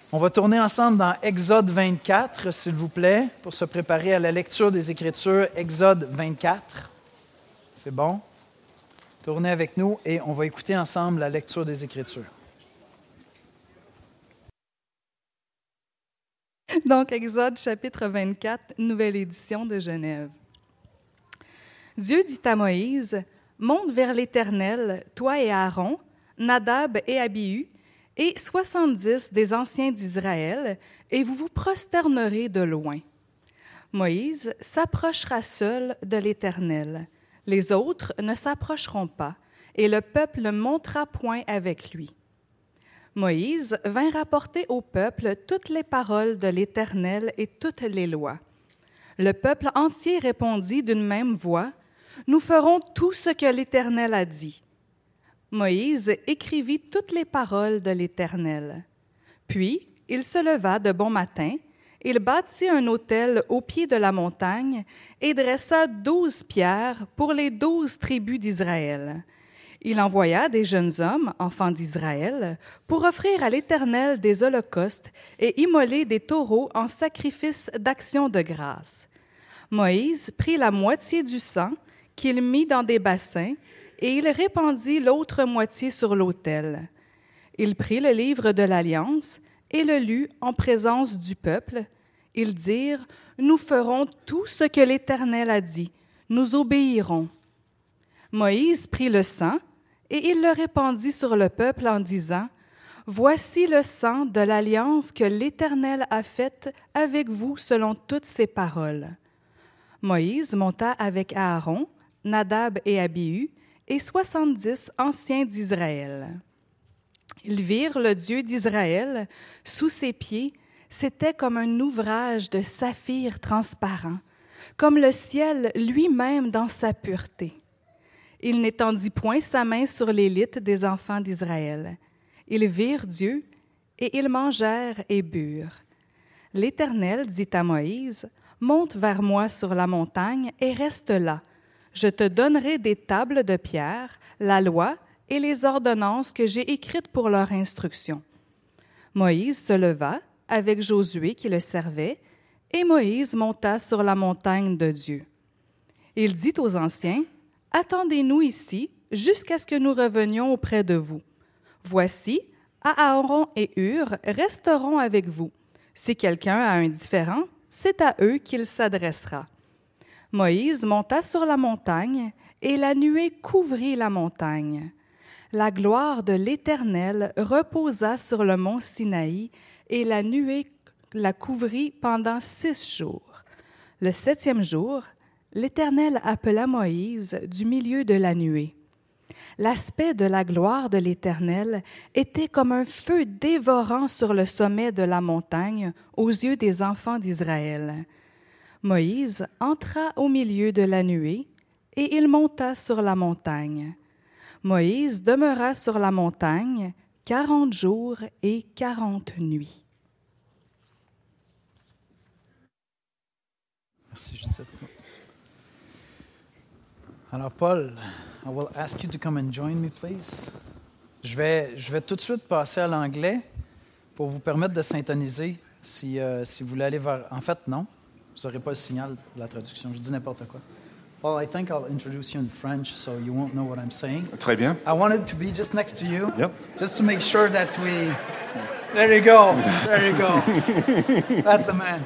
On va tourner ensemble dans Exode 24, s'il vous plaît, pour se préparer à la lecture des Écritures. Exode 24. C'est bon? Tournez avec nous et on va écouter ensemble la lecture des Écritures. Donc, Exode chapitre 24, nouvelle édition de Genève. Dieu dit à Moïse, « Monte vers l'Éternel, toi et Aaron, Nadab et Abihu, et 70 des anciens d'Israël, et vous vous prosternerez de loin. » Moïse s'approchera seul de l'Éternel. Les autres ne s'approcheront pas, et le peuple ne montera point avec lui. Moïse vint rapporter au peuple toutes les paroles de l'Éternel et toutes les lois. Le peuple entier répondit d'une même voix, « Nous ferons tout ce que l'Éternel a dit. » Moïse écrivit toutes les paroles de l'Éternel. Puis il se leva de bon matin, il bâtit un autel au pied de la montagne et dressa 12 pierres pour les 12 tribus d'Israël. Il envoya des jeunes hommes, enfants d'Israël, pour offrir à l'Éternel des holocaustes et immoler des taureaux en sacrifice d'action de grâce. Moïse prit la moitié du sang qu'il mit dans des bassins et il répandit l'autre moitié sur l'autel. Il prit le livre de l'Alliance et le lut en présence du peuple. Ils dirent, « Nous ferons tout ce que l'Éternel a dit, nous obéirons. » Moïse prit le sang et il le répandit sur le peuple en disant, « Voici le sang de l'alliance que l'Éternel a faite avec vous selon toutes ses paroles. » Moïse monta avec Aaron, Nadab et Abihu, et 70 anciens d'Israël. Ils virent le Dieu d'Israël sous ses pieds, c'était comme un ouvrage de saphir transparent, comme le ciel lui-même dans sa pureté. Il n'étendit point sa main sur l'élite des enfants d'Israël. Ils virent Dieu, et ils mangèrent et burent. L'Éternel dit à Moïse, « Monte vers moi sur la montagne et reste là. Je te donnerai des tables de pierre, la loi et les ordonnances que j'ai écrites pour leur instruction. » Moïse se leva avec Josué qui le servait, et Moïse monta sur la montagne de Dieu. Il dit aux anciens, « Attendez-nous ici jusqu'à ce que nous revenions auprès de vous. Voici, Aaron et Hur resteront avec vous. Si quelqu'un a un différend, c'est à eux qu'il s'adressera. » Moïse monta sur la montagne, et la nuée couvrit la montagne. La gloire de l'Éternel reposa sur le mont Sinaï, et la nuée la couvrit pendant 6 jours. Le 7e jour, l'Éternel appela Moïse du milieu de la nuée. L'aspect de la gloire de l'Éternel était comme un feu dévorant sur le sommet de la montagne aux yeux des enfants d'Israël. Moïse entra au milieu de la nuée, et il monta sur la montagne. Moïse demeura sur la montagne 40 jours et 40 nuits. Merci, Judith. Alors, Paul, I will ask you to come and join me, please. Je vais tout de suite passer à l'anglais pour vous permettre de syntoniser si vous voulez aller vers... En fait, non. Vous n'aurez pas le signal de la traduction. Je dis n'importe quoi. Paul, I think I'll introduce you in French so you won't know what I'm saying. Très bien. I wanted to be just next to you. Yep. Just to make sure that we... There you go. There you go. That's the man.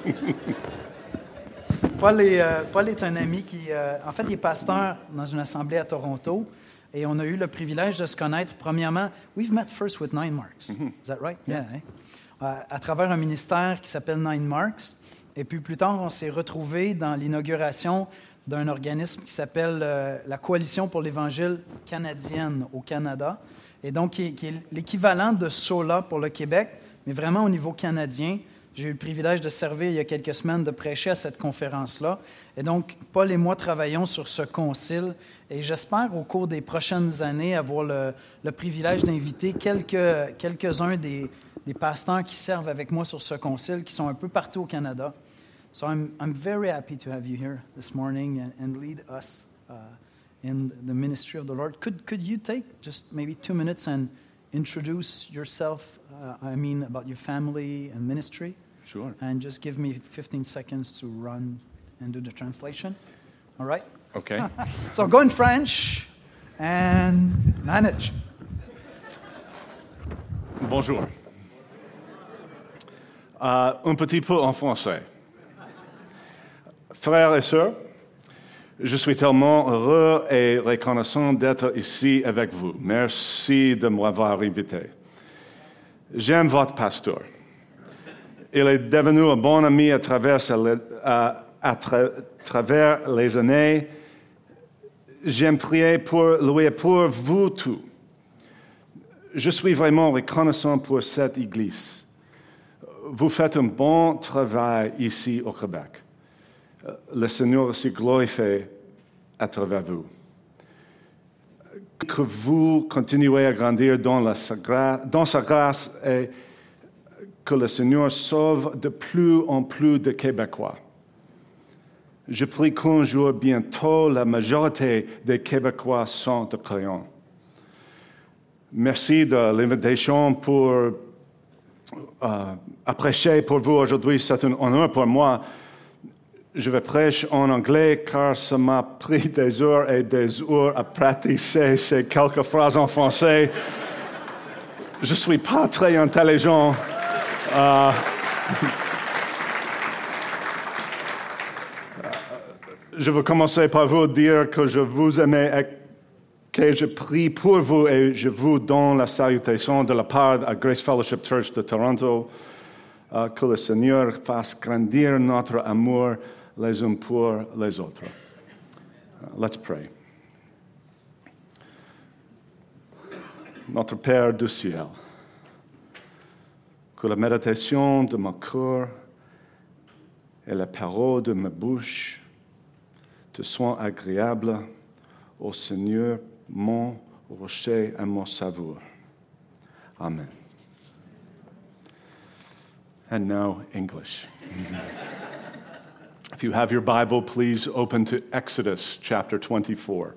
Paul est un ami qui... en fait, il est pasteur dans une assemblée à Toronto. Et on a eu le privilège de se connaître. Premièrement, we've met first with Nine Marks. Is that right? Yeah. À travers un ministère qui s'appelle Nine Marks. Et puis plus tard, on s'est retrouvés dans l'inauguration d'un organisme qui s'appelle la Coalition pour l'Évangile canadienne au Canada. Et donc, qui est l'équivalent de SOLA pour le Québec, mais vraiment au niveau canadien. J'ai eu le privilège de servir il y a quelques semaines, de prêcher à cette conférence-là. Et donc, Paul et moi travaillons sur ce concile. Et j'espère, au cours des prochaines années, avoir le privilège d'inviter quelques-uns des pasteurs qui servent avec moi sur ce concile, qui sont un peu partout au Canada. So I'm very happy to have you here this morning and lead us in the ministry of the Lord. Could you take just maybe 2 minutes and introduce yourself, about your family and ministry. Sure. And just give me 15 seconds to run and do the translation. All right? Okay. So go in French and manage. Bonjour. Un petit peu en français. Frères et sœurs, je suis tellement heureux et reconnaissant d'être ici avec vous. Merci de m'avoir invité. J'aime votre pasteur. Il est devenu un bon ami à travers les années. J'aime prier pour lui et pour vous tous. Je suis vraiment reconnaissant pour cette Église. Vous faites un bon travail ici au Québec. Le Seigneur se glorifie à travers vous. Que vous continuez à grandir dans sa grâce et que le Seigneur sauve de plus en plus de Québécois. Je prie qu'un jour, bientôt, la majorité des Québécois sont croyants. Merci de l'invitation pour prêcher pour vous aujourd'hui. C'est un honneur pour moi. Je vais prêcher en anglais car ça m'a pris des heures et des heures à pratiquer ces quelques phrases en français. Je ne suis pas très intelligent. Je veux commencer par vous dire que je vous aime et que je prie pour vous et je vous donne la salutation de la part de Grace Fellowship Church de Toronto. Que le Seigneur fasse grandir notre amour les uns pour les autres. Let's pray. Notre Père du ciel, que la méditation de mon cœur et la parole de ma bouche te soient agréables, ô Seigneur, mon rocher et mon savoir. Amen. And now, English. If you have your Bible, please open to Exodus chapter 24.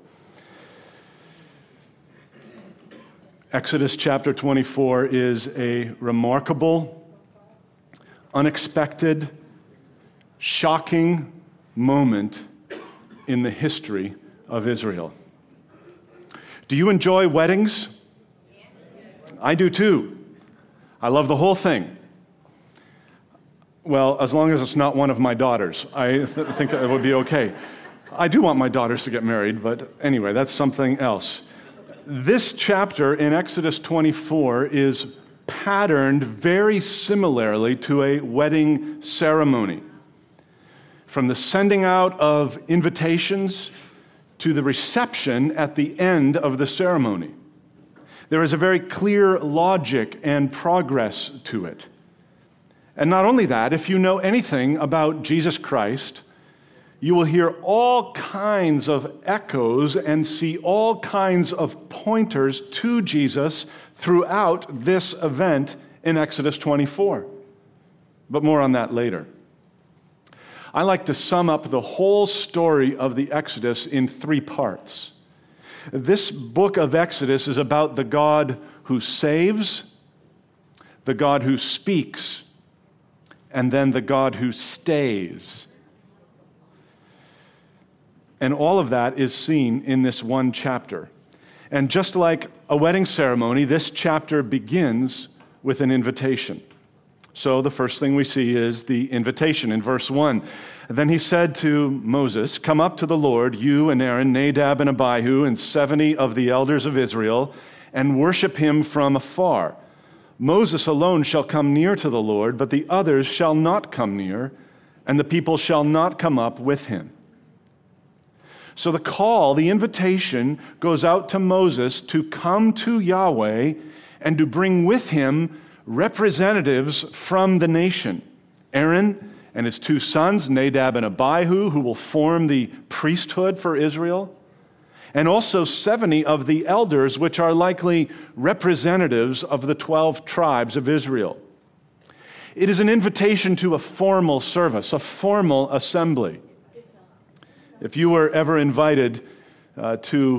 Exodus chapter 24 is a remarkable, unexpected, shocking moment in the history of Israel. Do you enjoy weddings? I do too. I love the whole thing. Well, as long as it's not one of my daughters, I think that it would be okay. I do want my daughters to get married, but anyway, that's something else. This chapter in Exodus 24 is patterned very similarly to a wedding ceremony. From the sending out of invitations to the reception at the end of the ceremony. There is a very clear logic and progress to it. And not only that, if you know anything about Jesus Christ, you will hear all kinds of echoes and see all kinds of pointers to Jesus throughout this event in Exodus 24. But more on that later. I like to sum up the whole story of the Exodus in 3 parts. This book of Exodus is about the God who saves, the God who speaks, and then the God who stays. And all of that is seen in this one chapter. And just like a wedding ceremony, this chapter begins with an invitation. So the first thing we see is the invitation in verse 1. Then he said to Moses, "Come up to the Lord, you and Aaron, Nadab and Abihu, and 70 of the elders of Israel, and worship him from afar. Moses alone shall come near to the Lord, but the others shall not come near, and the people shall not come up with him." So the call, the invitation, goes out to Moses to come to Yahweh and to bring with him representatives from the nation. Aaron and his 2 sons, Nadab and Abihu, who will form the priesthood for Israel, and also 70 of the elders, which are likely representatives of the 12 tribes of Israel. It is an invitation to a formal service, a formal assembly. If you were ever invited to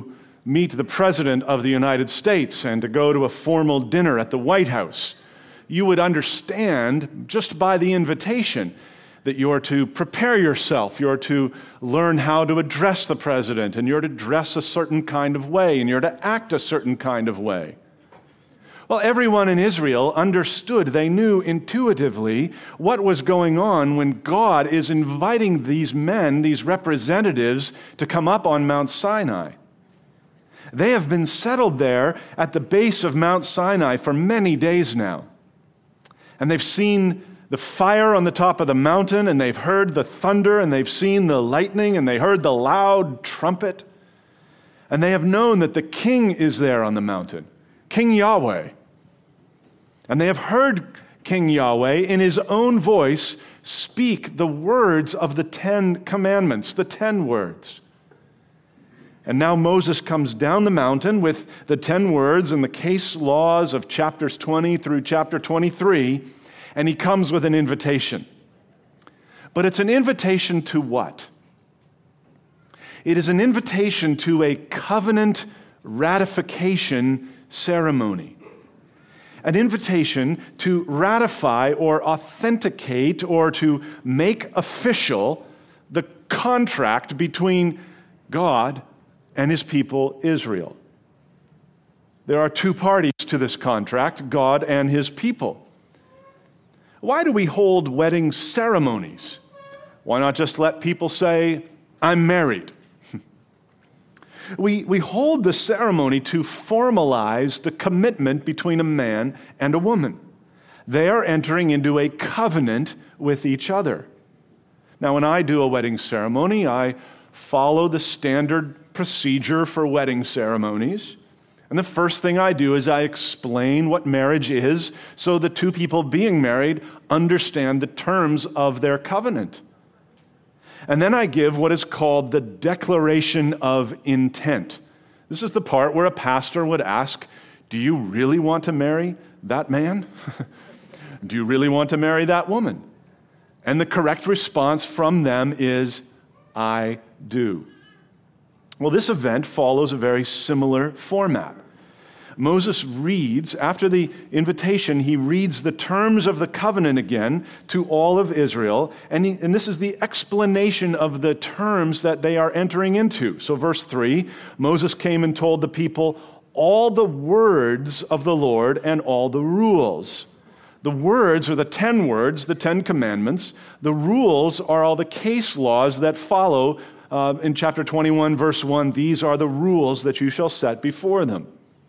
meet the President of the United States and to go to a formal dinner at the White House, you would understand just by the invitation that you're to prepare yourself, you're to learn how to address the President, and you're to dress a certain kind of way, and you're to act a certain kind of way. Well, everyone in Israel understood, they knew intuitively what was going on when God is inviting these men, these representatives, to come up on Mount Sinai. They have been settled there at the base of Mount Sinai for many days now. And they've seen the fire on the top of the mountain, and they've heard the thunder, and they've seen the lightning, and they heard the loud trumpet. And they have known that the king is there on the mountain, King Yahweh. And they have heard King Yahweh in his own voice speak the words of the 10 commandments, the 10 words. And now Moses comes down the mountain with the 10 words and the case laws of chapters 20 through chapter 23, and he comes with an invitation. But it's an invitation to what? It is an invitation to a covenant ratification ceremony. An invitation to ratify or authenticate or to make official the contract between God and his people Israel. There are two parties to this contract, God and his people. Why do we hold wedding ceremonies? Why not just let people say, I'm married? We hold the ceremony to formalize the commitment between a man and a woman. They are entering into a covenant with each other. Now, when I do a wedding ceremony, I follow the standard procedure for wedding ceremonies. And the first thing I do is I explain what marriage is so the two people being married understand the terms of their covenant. And then I give what is called the declaration of intent. This is the part where a pastor would ask, do you really want to marry that man? Do you really want to marry that woman? And the correct response from them is, I do. Well, this event follows a very similar format. Moses reads, after the invitation, he reads the terms of the covenant again to all of Israel, and this is the explanation of the terms that they are entering into. So verse 3, Moses came and told the people all the words of the Lord and all the rules. The words are the 10 words, the 10 commandments. The rules are all the case laws that follow in chapter 21, verse 1. These are the rules that you shall set before them.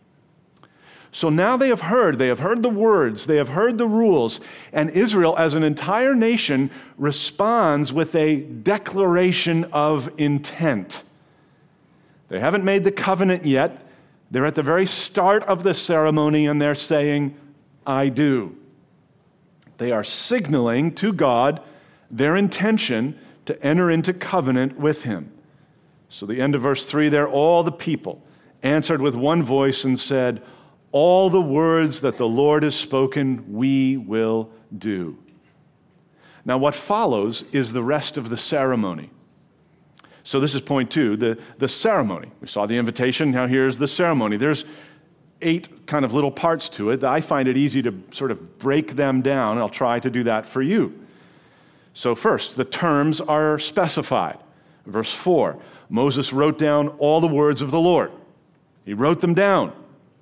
So now they have heard the words, they have heard the rules, and Israel as an entire nation responds with a declaration of intent. They haven't made the covenant yet. They're at the very start of the ceremony, and they're saying, I do. They are signaling to God their intention to enter into covenant with him. So the end of verse 3 there, all the people answered with one voice and said, all the words that the Lord has spoken, we will do. Now what follows is the rest of the ceremony. So this is point 2, the ceremony. We saw the invitation, now here's the ceremony. There's 8 kind of little parts to it. I find it easy to sort of break them down. I'll try to do that for you. So first, the terms are specified. Verse 4, Moses wrote down all the words of the Lord. He wrote them down.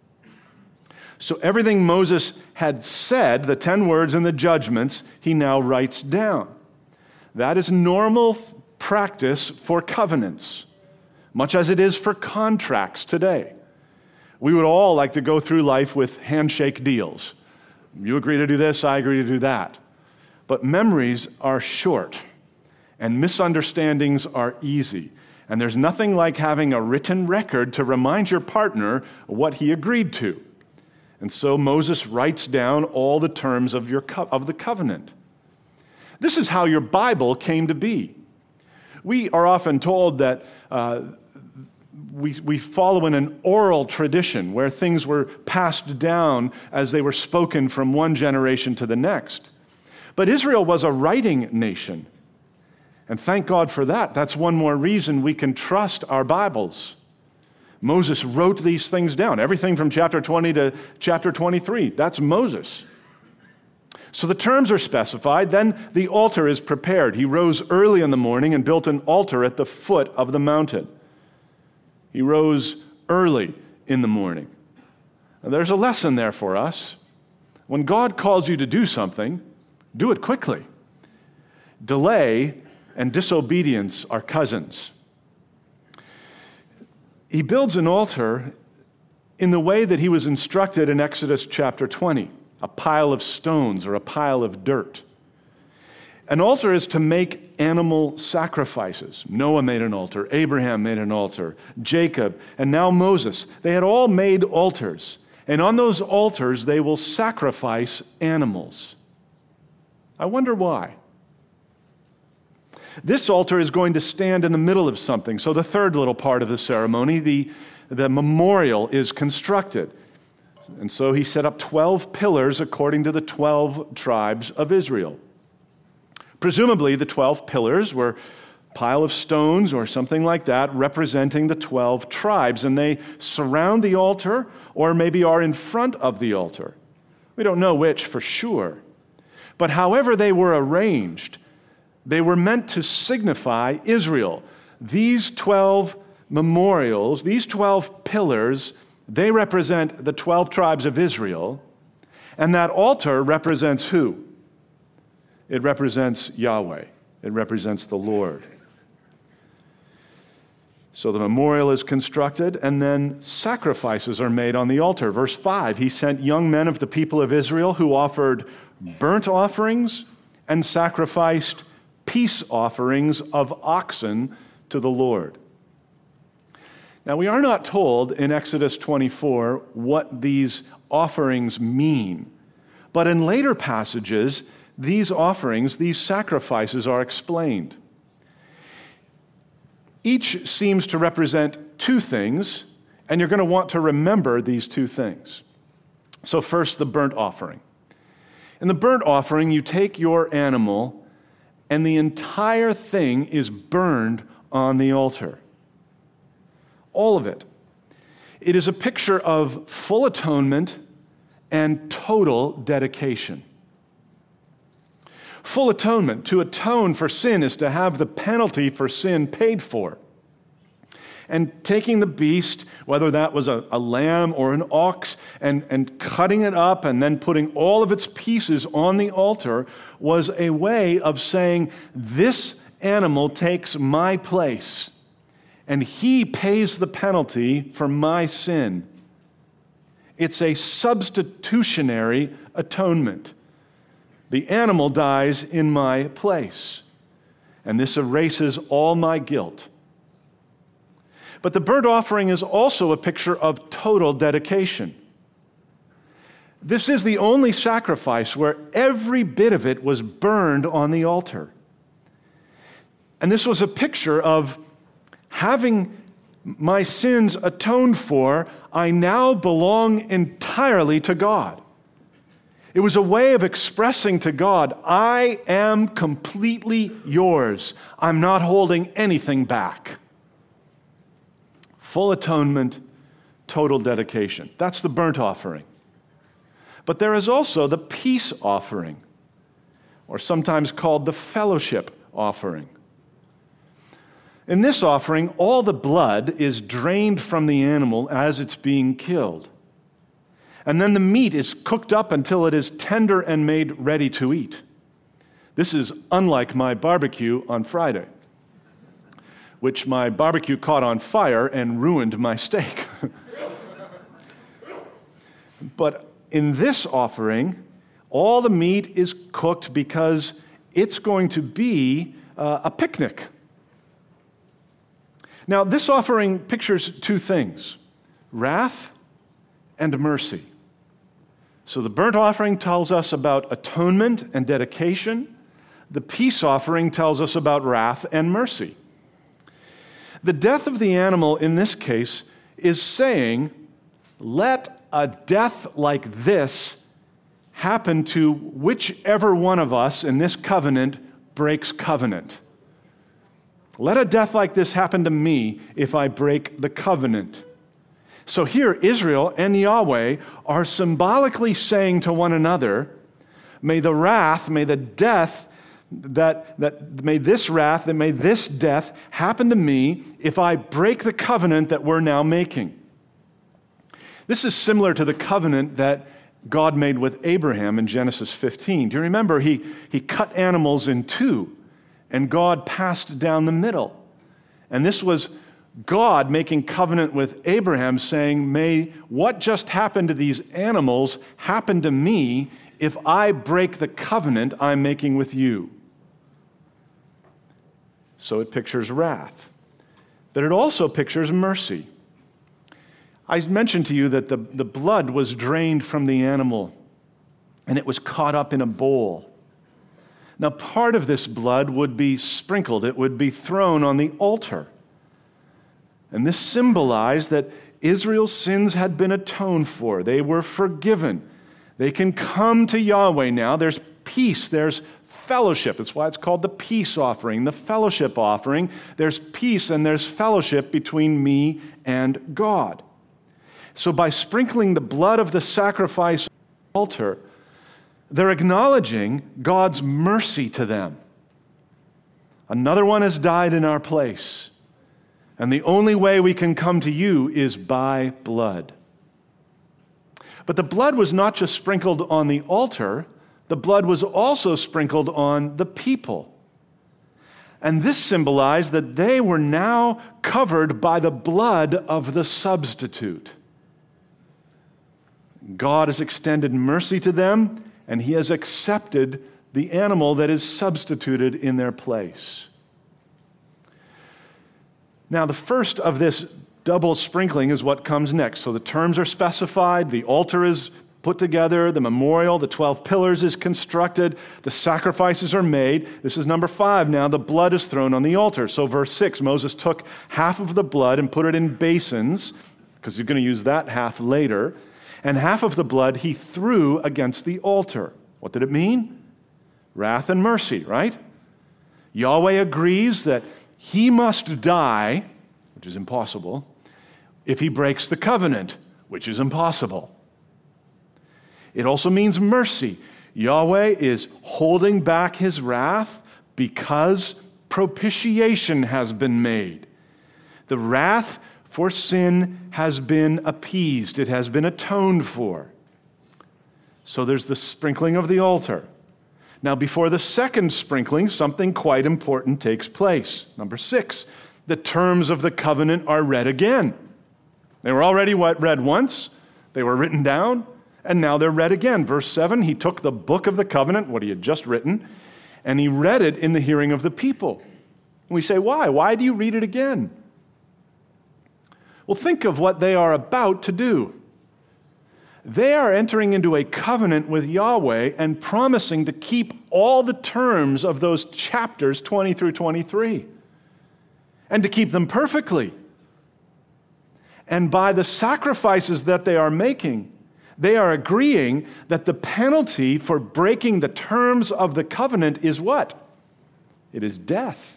So everything Moses had said, the 10 words and the judgments, he now writes down. That is normal practice for covenants, much as it is for contracts today. We would all like to go through life with handshake deals. You agree to do this, I agree to do that. But memories are short, and misunderstandings are easy. And there's nothing like having a written record to remind your partner what he agreed to. And so Moses writes down all the terms of the covenant. This is how your Bible came to be. We are often told that we follow in an oral tradition where things were passed down as they were spoken from one generation to the next. But Israel was a writing nation. And thank God for that. That's one more reason we can trust our Bibles. Moses wrote these things down. Everything from chapter 20 to chapter 23, that's Moses. So the terms are specified. Then the altar is prepared. He rose early in the morning and built an altar at the foot of the mountain. He rose early in the morning. And there's a lesson there for us. When God calls you to do something, do it quickly. Delay and disobedience are cousins. He builds an altar in the way that he was instructed in Exodus chapter 20, a pile of stones or a pile of dirt. An altar is to make animal sacrifices. Noah made an altar, Abraham made an altar, Jacob, and now Moses. They had all made altars, and on those altars they will sacrifice animals. I wonder why. This altar is going to stand in the middle of something. So the third little part of the ceremony, the memorial, is constructed. And so he set up 12 pillars according to the 12 tribes of Israel. Presumably the 12 pillars were a pile of stones or something like that representing the 12 tribes, and they surround the altar or maybe are in front of the altar. We don't know which for sure. But however they were arranged, they were meant to signify Israel. These 12 memorials, these 12 pillars, they represent the 12 tribes of Israel. And that altar represents who? It represents Yahweh. It represents the Lord. So the memorial is constructed, and then sacrifices are made on the altar. Verse 5, he sent young men of the people of Israel who offered burnt offerings and sacrificed peace offerings of oxen to the Lord. Now, we are not told in Exodus 24 what these offerings mean, but in later passages, these offerings, these sacrifices are explained. Each seems to represent two things, and you're going to want to remember these two things. So first, the burnt offering. In the burnt offering, you take your animal and the entire thing is burned on the altar. All of it. It is a picture of full atonement and total dedication. Full atonement, to atone for sin, is to have the penalty for sin paid for. And taking the beast, whether that was a lamb or an ox, and cutting it up and then putting all of its pieces on the altar was a way of saying, this animal takes my place, and he pays the penalty for my sin. It's a substitutionary atonement. The animal dies in my place, and this erases all my guilt. But the burnt offering is also a picture of total dedication. This is the only sacrifice where every bit of it was burned on the altar. And this was a picture of having my sins atoned for, I now belong entirely to God. It was a way of expressing to God, I am completely yours. I'm not holding anything back. Full atonement, total dedication. That's the burnt offering. But there is also the peace offering, or sometimes called the fellowship offering. In this offering, all the blood is drained from the animal as it's being killed. And then the meat is cooked up until it is tender and made ready to eat. This is unlike my barbecue on Friday, which my barbecue caught on fire and ruined my steak. But in this offering, all the meat is cooked because it's going to be a picnic. Now, this offering pictures two things, wrath and mercy. So the burnt offering tells us about atonement and dedication. The peace offering tells us about wrath and mercy. The death of the animal in this case is saying, let a death like this happen to whichever one of us in this covenant breaks covenant. Let a death like this happen to me if I break the covenant. So here, Israel and Yahweh are symbolically saying to one another, may the wrath, may the death, may this death happen to me if I break the covenant that we're now making. This is similar to the covenant that God made with Abraham in Genesis 15. Do you remember? He cut animals in two, and God passed down the middle. And this was God making covenant with Abraham, saying, may what just happened to these animals happen to me if I break the covenant I'm making with you. So it pictures wrath. But it also pictures mercy. I mentioned to you that the blood was drained from the animal, and it was caught up in a bowl. Now, part of this blood would be sprinkled. It would be thrown on the altar. And this symbolized that Israel's sins had been atoned for. They were forgiven. They can come to Yahweh now. There's peace. There's fellowship. That's why it's called the peace offering, the fellowship offering. There's peace and there's fellowship between me and God. So by sprinkling the blood of the sacrifice on the altar, they're acknowledging God's mercy to them. Another one has died in our place. And the only way we can come to you is by blood. But the blood was not just sprinkled on the altar, the blood was also sprinkled on the people. And this symbolized that they were now covered by the blood of the substitute. God has extended mercy to them, and he has accepted the animal that is substituted in their place. Now, the first of this double sprinkling is what comes next. So the terms are specified, the altar is put together, the memorial, the 12 pillars is constructed, the sacrifices are made. This is number 5 now, the blood is thrown on the altar. So verse 6, Moses took half of the blood and put it in basins, because he's going to use that half later, and half of the blood he threw against the altar. What did it mean? Wrath and mercy, right? Yahweh agrees that he must die, which is impossible, if he breaks the covenant, which is impossible. It also means mercy. Yahweh is holding back his wrath because propitiation has been made. The wrath for sin has been appeased. It has been atoned for. So there's the sprinkling of the altar. Now, before the second sprinkling, something quite important takes place. Number 6, the terms of the covenant are read again. They were already read once, they were written down, and now they're read again. Verse 7, he took the book of the covenant, what he had just written, and he read it in the hearing of the people. And we say, why? Why do you read it again? Well, think of what they are about to do. They are entering into a covenant with Yahweh and promising to keep all the terms of those chapters 20 through 23 and to keep them perfectly. And by the sacrifices that they are making, they are agreeing that the penalty for breaking the terms of the covenant is what? It is death.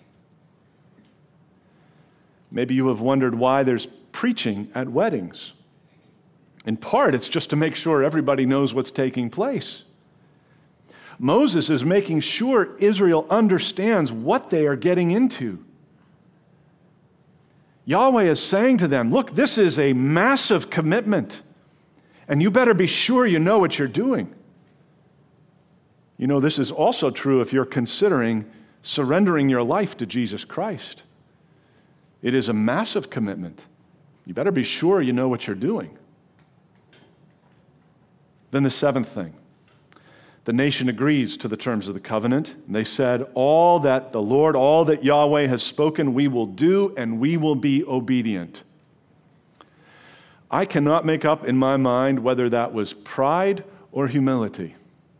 Maybe you have wondered why there's preaching at weddings. In part, it's just to make sure everybody knows what's taking place. Moses is making sure Israel understands what they are getting into. Yahweh is saying to them, look, this is a massive commitment, and you better be sure you know what you're doing. You know, this is also true if you're considering surrendering your life to Jesus Christ. It is a massive commitment. You better be sure you know what you're doing. Then the 7th thing. The nation agrees to the terms of the covenant. And they said, all that the Lord, all that Yahweh has spoken, we will do, and we will be obedient. I cannot make up in my mind whether that was pride or humility.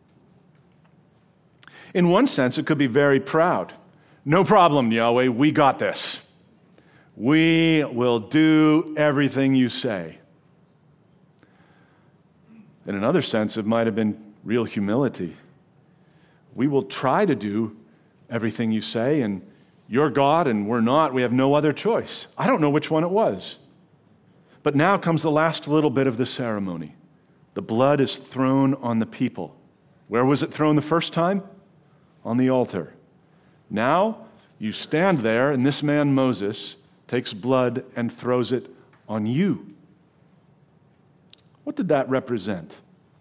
In one sense, it could be very proud. No problem, Yahweh, we got this. We will do everything you say. In another sense, it might have been real humility. We will try to do everything you say, and you're God and we're not. We have no other choice. I don't know which one it was. But now comes the last little bit of the ceremony. The blood is thrown on the people. Where was it thrown the first time? On the altar. Now, you stand there, and this man, Moses, takes blood and throws it on you. What did that represent?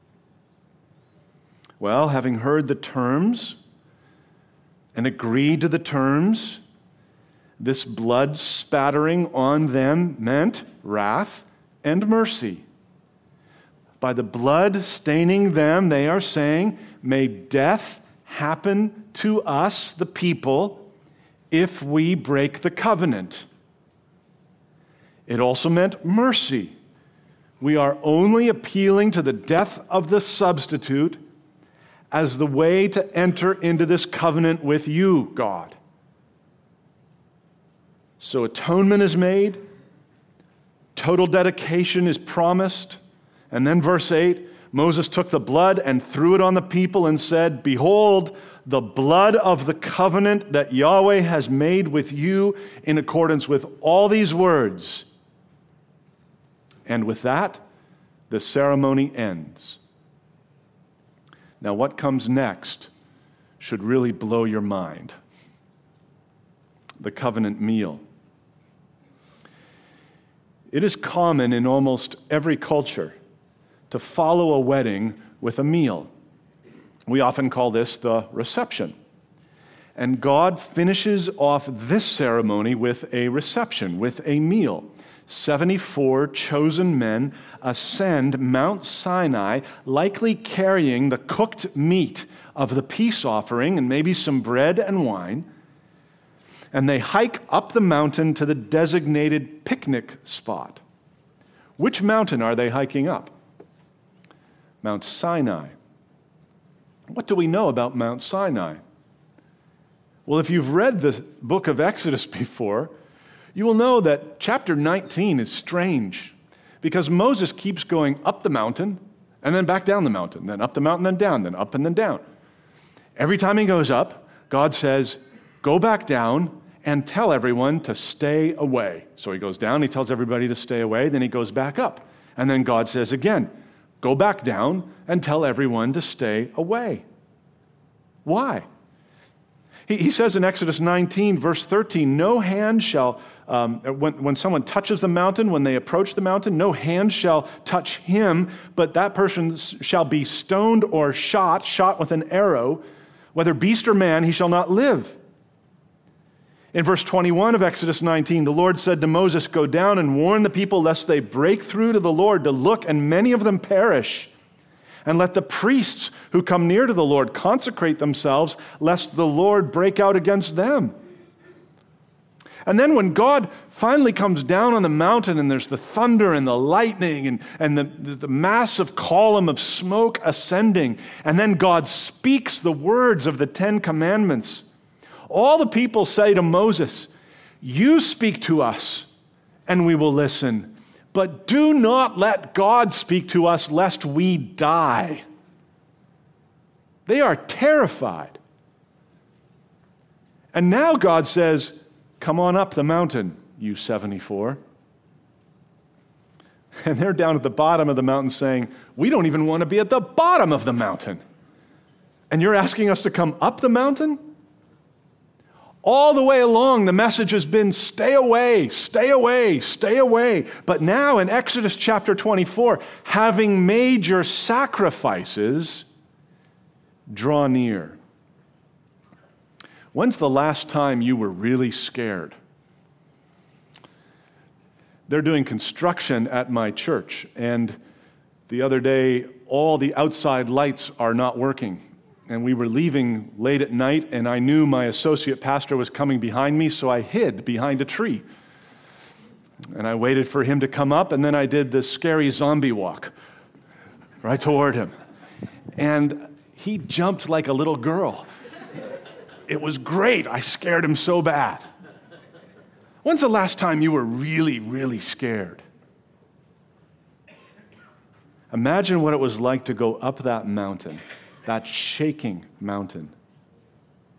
Well, having heard the terms and agreed to the terms, this blood spattering on them meant wrath and mercy. By the blood staining them, they are saying, may death happen to us, the people, if we break the covenant. It also meant mercy. We are only appealing to the death of the substitute as the way to enter into this covenant with you, God. So atonement is made, total dedication is promised, and then verse 8, Moses took the blood and threw it on the people and said, behold, the blood of the covenant that Yahweh has made with you in accordance with all these words. And with that, the ceremony ends. Now, what comes next should really blow your mind. The covenant meal. It is common in almost every culture to follow a wedding with a meal. We often call this the reception. And God finishes off this ceremony with a reception, with a meal. 74 chosen men ascend Mount Sinai, likely carrying the cooked meat of the peace offering and maybe some bread and wine. And they hike up the mountain to the designated picnic spot. Which mountain are they hiking up? Mount Sinai. What do we know about Mount Sinai? Well, if you've read the book of Exodus before, you will know that chapter 19 is strange because Moses keeps going up the mountain and then back down the mountain, then up the mountain, then down, then up and then down. Every time he goes up, God says, go back down and tell everyone to stay away. So he goes down, he tells everybody to stay away, then he goes back up. And then God says again, go back down and tell everyone to stay away. Why? He says in Exodus 19, verse 13, no hand shall, when someone touches the mountain, when they approach the mountain, no hand shall touch him, but that person shall be stoned or shot with an arrow. Whether beast or man, he shall not live. In verse 21 of Exodus 19, the Lord said to Moses, go down and warn the people lest they break through to the Lord to look, and many of them perish. And let the priests who come near to the Lord consecrate themselves, lest the Lord break out against them. And then when God finally comes down on the mountain and there's the thunder and the lightning and the massive column of smoke ascending, and then God speaks the words of the 10 Commandments, all the people say to Moses, you speak to us and we will listen. But do not let God speak to us lest we die. They are terrified. And now God says, come on up the mountain, you 74. And they're down at the bottom of the mountain saying, we don't even want to be at the bottom of the mountain. And you're asking us to come up the mountain? All the way along, the message has been stay away, stay away, stay away. But now in Exodus chapter 24, having made your sacrifices, draw near. When's the last time you were really scared? They're doing construction at my church, and the other day, all the outside lights are not working. And we were leaving late at night, and I knew my associate pastor was coming behind me, so I hid behind a tree. And I waited for him to come up, and then I did the scary zombie walk right toward him. And he jumped like a little girl. It was great. I scared him so bad. When's the last time you were really, really scared? Imagine what it was like to go up that mountain. That shaking mountain.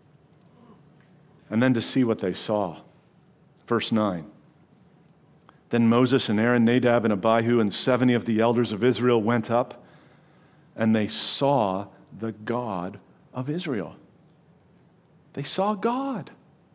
And then to see what they saw. Verse 9. Then Moses and Aaron, Nadab and Abihu, and 70 of the elders of Israel went up, and they saw the God of Israel. They saw God.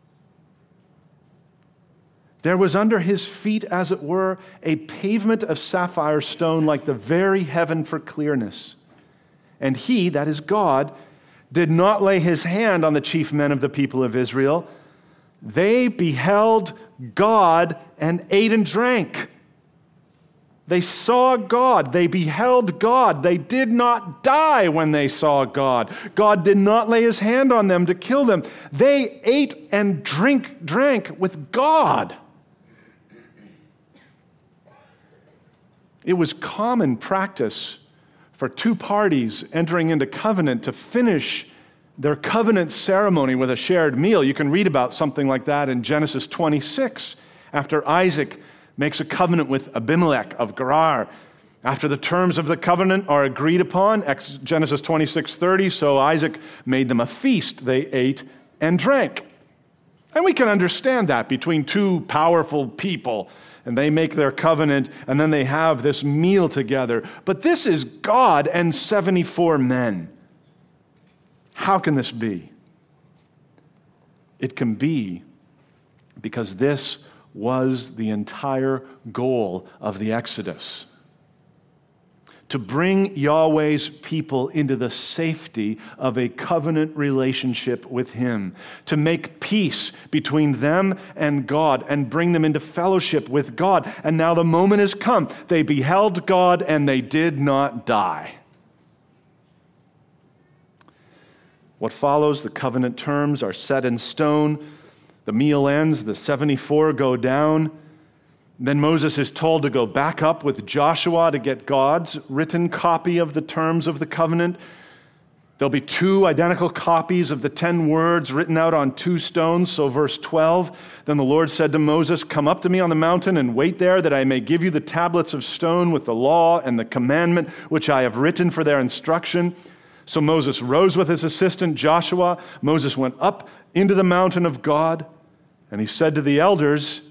There was under his feet, as it were, a pavement of sapphire stone like the very heaven for clearness. And he, that is God, did not lay his hand on the chief men of the people of Israel. They beheld God and ate and drank. They saw God. They beheld God. They did not die when they saw God. God did not lay his hand on them to kill them. They ate and drank with God. It was common practice for two parties entering into covenant to finish their covenant ceremony with a shared meal. You can read about something like that in Genesis 26, after Isaac makes a covenant with Abimelech of Gerar. After the terms of the covenant are agreed upon, Genesis 26:30, so Isaac made them a feast. They ate and drank. And we can understand that between two powerful people, and they make their covenant, and then they have this meal together. But this is God and 74 men. How can this be? It can be because this was the entire goal of the Exodus. To bring Yahweh's people into the safety of a covenant relationship with him. To make peace between them and God and bring them into fellowship with God. And now the moment has come. They beheld God and they did not die. What follows, the covenant terms are set in stone. The meal ends, the 74 go down. Then Moses is told to go back up with Joshua to get God's written copy of the terms of the covenant. There'll be two identical copies of the 10 words written out on two stones. So verse 12, then the Lord said to Moses, come up to me on the mountain and wait there that I may give you the tablets of stone with the law and the commandment which I have written for their instruction. So Moses rose with his assistant Joshua. Moses went up into the mountain of God, and he said to the elders,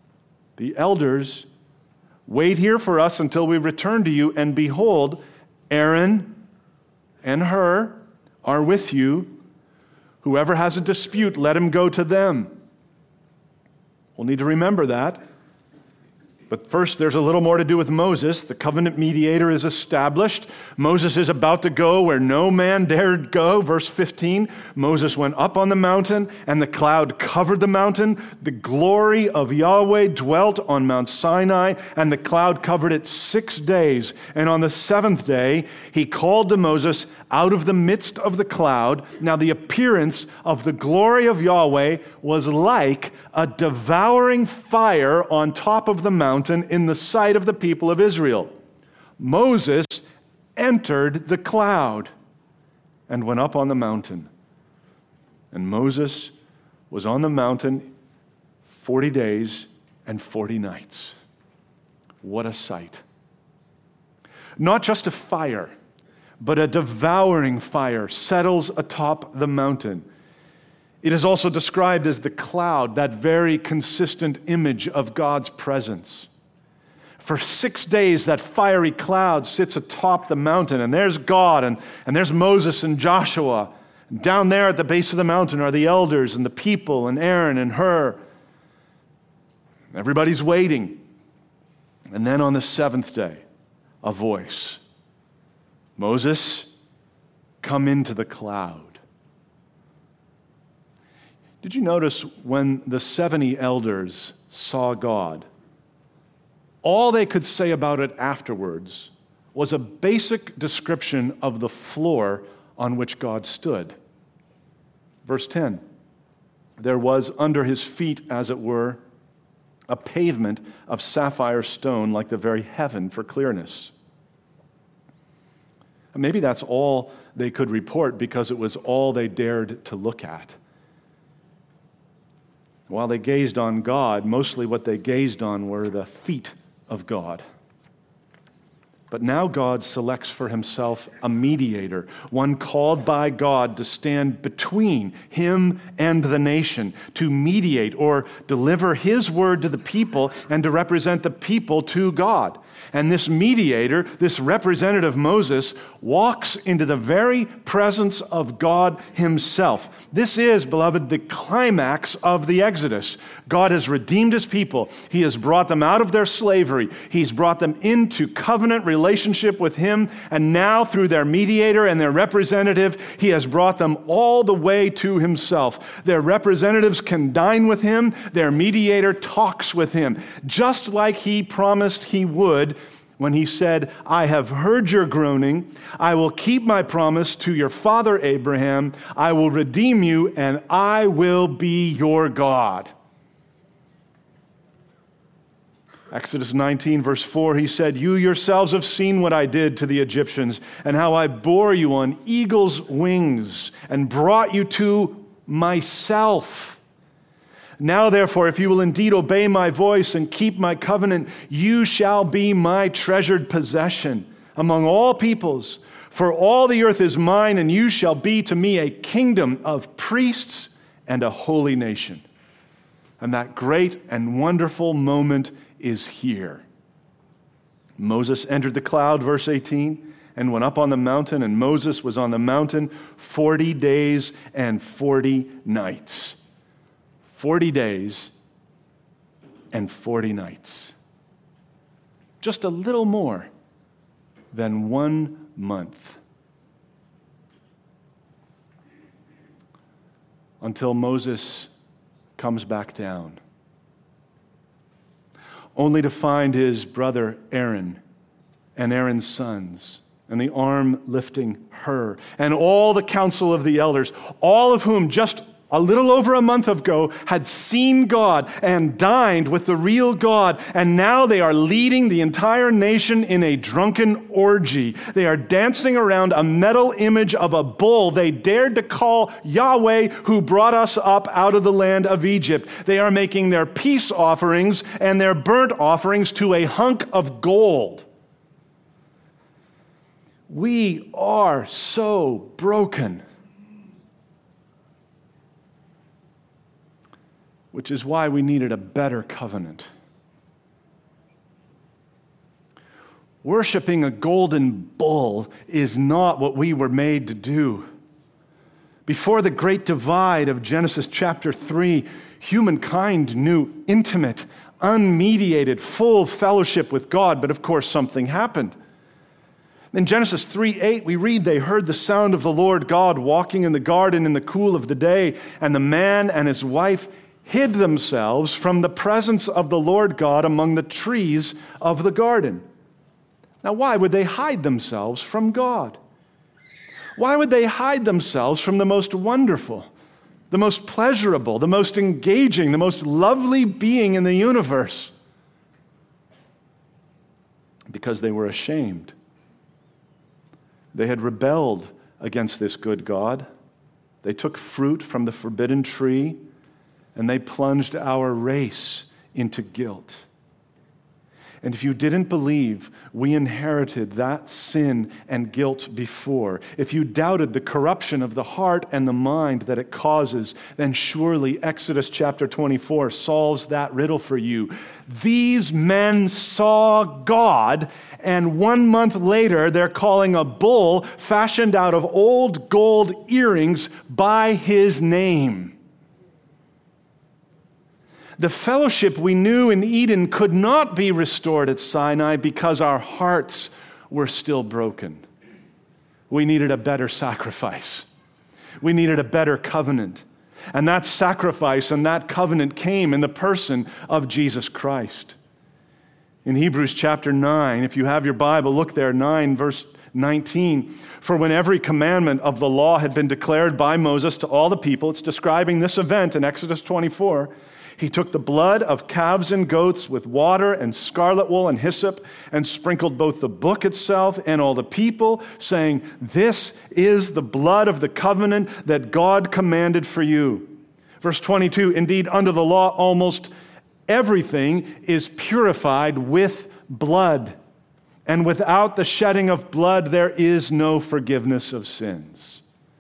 wait here for us until we return to you, and behold, Aaron and Hur are with you. Whoever has a dispute, let him go to them. We'll need to remember that. But first, there's a little more to do with Moses. The covenant mediator is established. Moses is about to go where no man dared go. Verse 15, Moses went up on the mountain, and the cloud covered the mountain. The glory of Yahweh dwelt on Mount Sinai, and the cloud covered it 6 days. And on the 7th day, he called to Moses out of the midst of the cloud. Now the appearance of the glory of Yahweh was like a devouring fire on top of the mountain in the sight of the people of Israel. Moses entered the cloud and went up on the mountain. And Moses was on the mountain 40 days and 40 nights. What a sight. Not just a fire, but a devouring fire settles atop the mountain. It is also described as the cloud, that very consistent image of God's presence. For 6 days, that fiery cloud sits atop the mountain, and there's God, and there's Moses and Joshua. And down there at the base of the mountain are the elders and the people, and Aaron and Hur. Everybody's waiting. And then on the 7th day, a voice. Moses, come into the cloud. Did you notice when the 70 elders saw God, all they could say about it afterwards was a basic description of the floor on which God stood. Verse 10, there was under his feet, as it were, a pavement of sapphire stone like the very heaven for clearness. And maybe that's all they could report because it was all they dared to look at. While they gazed on God, mostly what they gazed on were the feet of God. But now God selects for himself a mediator, one called by God to stand between him and the nation, to mediate or deliver his word to the people and to represent the people to God. And this mediator, this representative Moses, walks into the very presence of God himself. This is, beloved, the climax of the Exodus. God has redeemed his people. He has brought them out of their slavery. He's brought them into covenant relationship with him. And now, through their mediator and their representative, he has brought them all the way to himself. Their representatives can dine with him. Their mediator talks with him, just like he promised he would when he said, I have heard your groaning. I will keep my promise to your father Abraham. I will redeem you, and I will be your God. Exodus 19, verse 4, he said, you yourselves have seen what I did to the Egyptians, and how I bore you on eagle's wings and brought you to myself. Now, therefore, if you will indeed obey my voice and keep my covenant, you shall be my treasured possession among all peoples. For all the earth is mine, and you shall be to me a kingdom of priests and a holy nation. And that great and wonderful moment is here. Moses entered the cloud, verse 18, and went up on the mountain, and Moses was on the mountain 40 days and 40 nights. 40 days and 40 nights. Just a little more than 1 month. Until Moses comes back down, only to find his brother Aaron and Aaron's sons and the arm lifting Hur and all the council of the elders, all of whom just a little over a month ago had seen God and dined with the real God, and now they are leading the entire nation in a drunken orgy. They are dancing around a metal image of a bull they dared to call Yahweh, who brought us up out of the land of Egypt. They are making their peace offerings and their burnt offerings to a hunk of gold. We are so broken. Which is why we needed a better covenant. Worshipping a golden bull is not what we were made to do. Before the great divide of Genesis chapter 3, humankind knew intimate, unmediated, full fellowship with God, but of course something happened. In Genesis 3:8, we read, they heard the sound of the Lord God walking in the garden in the cool of the day, and the man and his wife hid themselves from the presence of the Lord God among the trees of the garden. Now, why would they hide themselves from God? Why would they hide themselves from the most wonderful, the most pleasurable, the most engaging, the most lovely being in the universe? Because they were ashamed. They had rebelled against this good God. They took fruit from the forbidden tree, and they plunged our race into guilt. And if you didn't believe we inherited that sin and guilt before, if you doubted the corruption of the heart and the mind that it causes, then surely Exodus chapter 24 solves that riddle for you. These men saw God, and 1 month later they're calling a bull fashioned out of old gold earrings by his name. The fellowship we knew in Eden could not be restored at Sinai because our hearts were still broken. We needed a better sacrifice. We needed a better covenant. And that sacrifice and that covenant came in the person of Jesus Christ. In Hebrews chapter 9, if you have your Bible, look there, 9 verse 19. For when every commandment of the law had been declared by Moses to all the people, it's describing this event in Exodus 24, he took the blood of calves and goats with water and scarlet wool and hyssop and sprinkled both the book itself and all the people, saying, this is the blood of the covenant that God commanded for you. Verse 22, indeed, under the law, almost everything is purified with blood. and without the shedding of blood, there is no forgiveness of sins.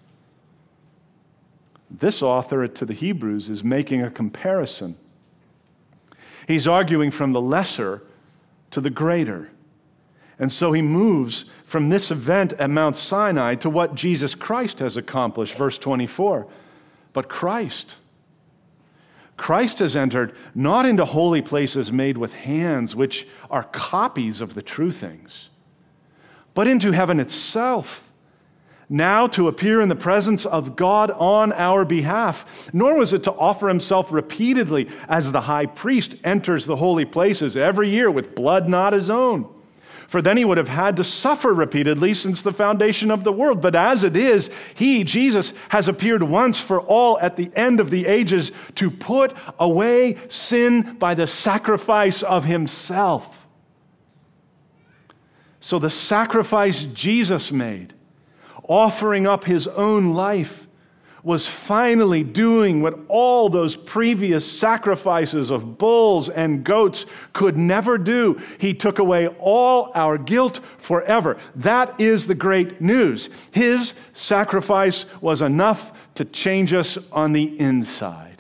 This author to the Hebrews is making a comparison. He's arguing from the lesser to the greater. And so he moves from this event at Mount Sinai to what Jesus Christ has accomplished. Verse 24. But Christ has entered not into holy places made with hands, which are copies of the true things, but into heaven itself, now to appear in the presence of God on our behalf. Nor was it to offer himself repeatedly as the high priest enters the holy places every year with blood not his own. For then he would have had to suffer repeatedly since the foundation of the world. But as it is, he, Jesus, has appeared once for all at the end of the ages to put away sin by the sacrifice of himself. So the sacrifice Jesus made, offering up his own life, was finally doing what all those previous sacrifices of bulls and goats could never do. He took away all our guilt forever. That is the great news. His sacrifice was enough to change us on the inside.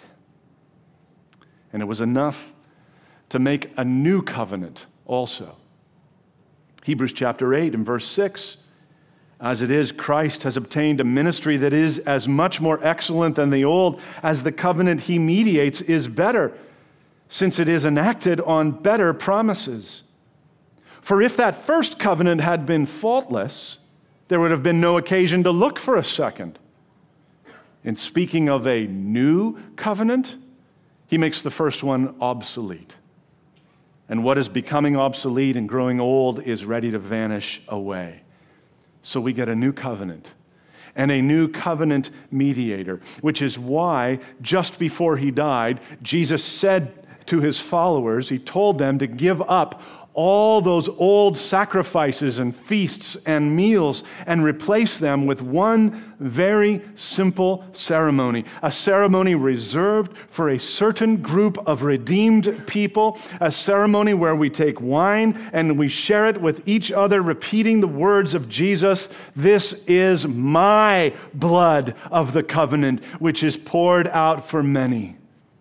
And it was enough to make a new covenant also. Hebrews chapter 8 and verse 6. As it is, Christ has obtained a ministry that is as much more excellent than the old, as the covenant he mediates is better, since it is enacted on better promises. For if that first covenant had been faultless, there would have been no occasion to look for a second. In speaking of a new covenant, he makes the first one obsolete. And what is becoming obsolete and growing old is ready to vanish away. So we get a new covenant and a new covenant mediator, which is why just before he died, Jesus said to his followers, he told them to give up all those old sacrifices and feasts and meals and replace them with one very simple ceremony, a ceremony reserved for a certain group of redeemed people, a ceremony where we take wine and we share it with each other, repeating the words of Jesus, "This is my blood of the covenant, which is poured out for many."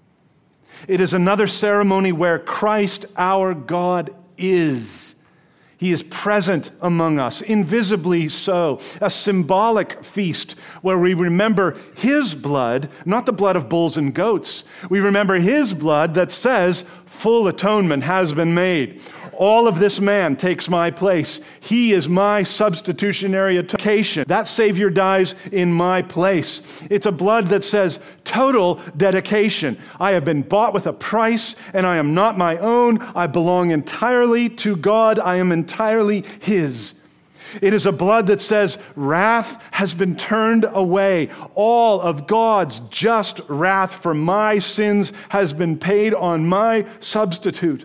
It is another ceremony where Christ, our God, is. He is present among us, invisibly so. A symbolic feast where we remember his blood, not the blood of bulls and goats. We remember his blood that says, full atonement has been made. All of this man takes my place. He is my substitutionary atonement. That Savior dies in my place. It's a blood that says total dedication. I have been bought with a price, and I am not my own. I belong entirely to God. I am entirely his. It is a blood that says wrath has been turned away. All of God's just wrath for my sins has been paid on my substitute.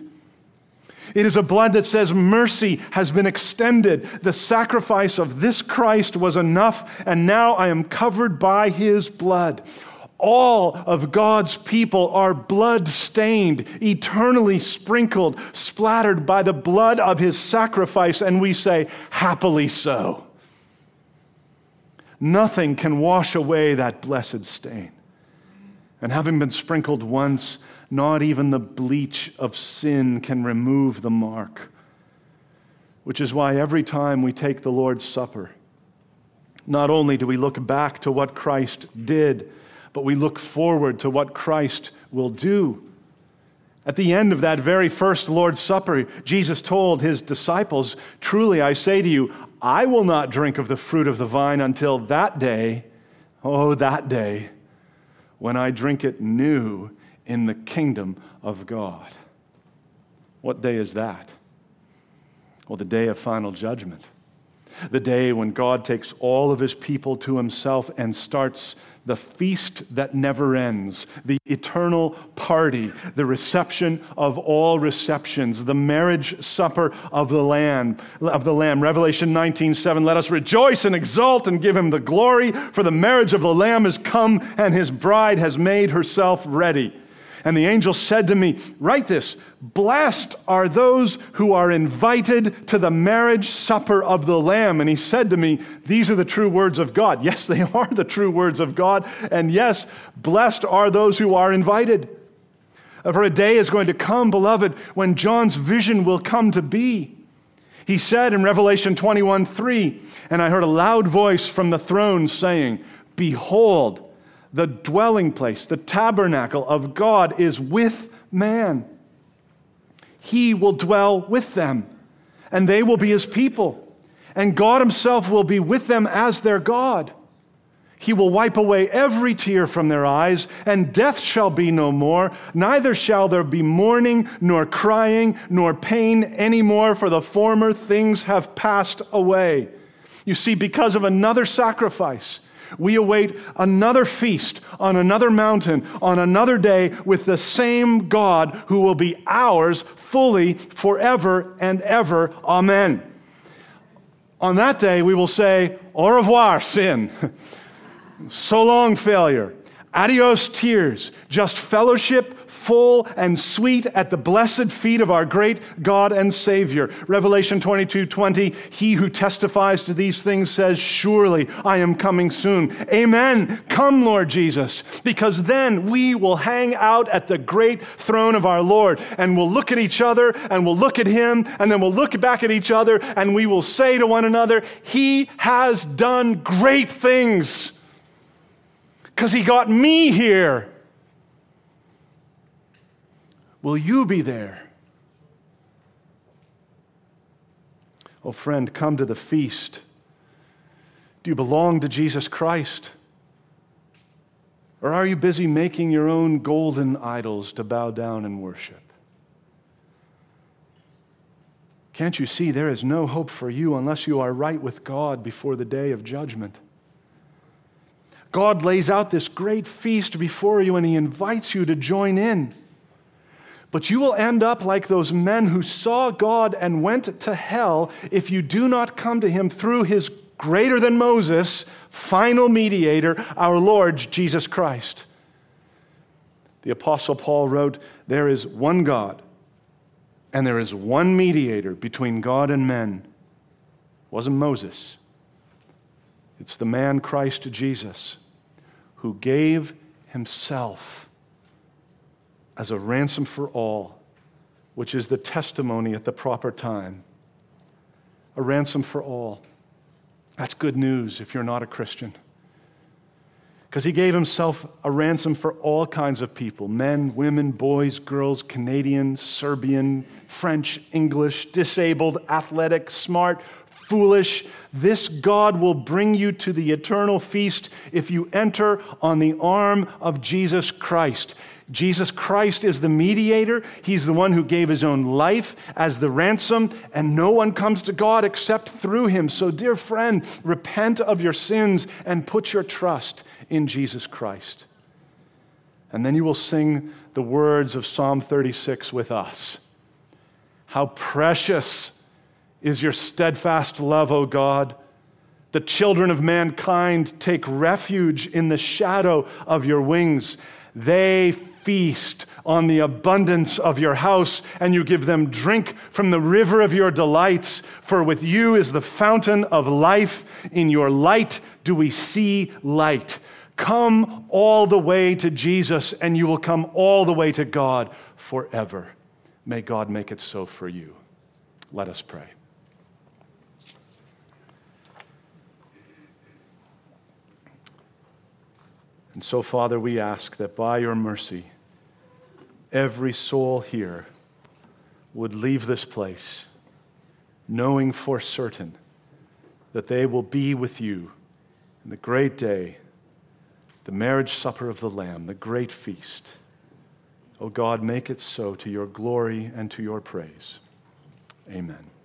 It is a blood that says mercy has been extended. The sacrifice of this Christ was enough, and now I am covered by his blood. All of God's people are blood-stained, eternally sprinkled, splattered by the blood of his sacrifice, and we say, happily so. Nothing can wash away that blessed stain. And having been sprinkled once, not even the bleach of sin can remove the mark. Which is why every time we take the Lord's Supper, not only do we look back to what Christ did, but we look forward to what Christ will do. At the end of that very first Lord's Supper, Jesus told his disciples, "Truly I say to you, I will not drink of the fruit of the vine until that day, oh, that day, when I drink it new in the kingdom of God." What day is that? Well, the day of final judgment. The day when God takes all of his people to himself and starts the feast that never ends, the eternal party, the reception of all receptions, the marriage supper of the Lamb. Revelation 19:7, let us rejoice and exult and give him the glory, for the marriage of the Lamb is come and his bride has made herself ready. And the angel said to me, write this, blessed are those who are invited to the marriage supper of the Lamb. And he said to me, these are the true words of God. Yes, they are the true words of God. And yes, blessed are those who are invited. For a day is going to come, beloved, when John's vision will come to be. He said in Revelation 21:3, and I heard a loud voice from the throne saying, behold, the dwelling place, the tabernacle of God is with man. He will dwell with them, and they will be his people, and God himself will be with them as their God. He will wipe away every tear from their eyes, and death shall be no more, neither shall there be mourning, nor crying, nor pain anymore, for the former things have passed away. You see, because of another sacrifice, we await another feast on another mountain on another day with the same God who will be ours fully forever and ever. Amen. On that day, we will say, au revoir, sin. So long, failure. Adios, tears. Just fellowship, full and sweet at the blessed feet of our great God and Savior. Revelation 22:20, he who testifies to these things says, surely I am coming soon. Amen. Come, Lord Jesus, because then we will hang out at the great throne of our Lord, and we'll look at each other, and we'll look at him, and then we'll look back at each other, and we will say to one another, he has done great things. Because he got me here. Will you be there? Oh, friend, come to the feast. Do you belong to Jesus Christ? Or are you busy making your own golden idols to bow down and worship? Can't you see there is no hope for you unless you are right with God before the day of judgment? God lays out this great feast before you, and he invites you to join in. But you will end up like those men who saw God and went to hell if you do not come to him through his greater than Moses, final mediator, our Lord Jesus Christ. The Apostle Paul wrote, there is one God, and there is one mediator between God and men. It wasn't Moses. It's the man Christ Jesus, who gave himself as a ransom for all, which is the testimony at the proper time. A ransom for all. That's good news if you're not a Christian. Because he gave himself a ransom for all kinds of people, men, women, boys, girls, Canadian, Serbian, French, English, disabled, athletic, smart, foolish. This God will bring you to the eternal feast if you enter on the arm of Jesus Christ. Jesus Christ is the mediator. He's the one who gave his own life as the ransom, and no one comes to God except through him. So, dear friend, repent of your sins and put your trust in Jesus Christ. And then you will sing the words of Psalm 36 with us. How precious is your steadfast love, O God. The children of mankind take refuge in the shadow of your wings. They feast on the abundance of your house, and you give them drink from the river of your delights. For with you is the fountain of life. In your light do we see light. Come all the way to Jesus, and you will come all the way to God forever. May God make it so for you. Let us pray. And so, Father, we ask that by your mercy, every soul here would leave this place knowing for certain that they will be with you in the great day, the marriage supper of the Lamb, the great feast. Oh God, make it so to your glory and to your praise. Amen.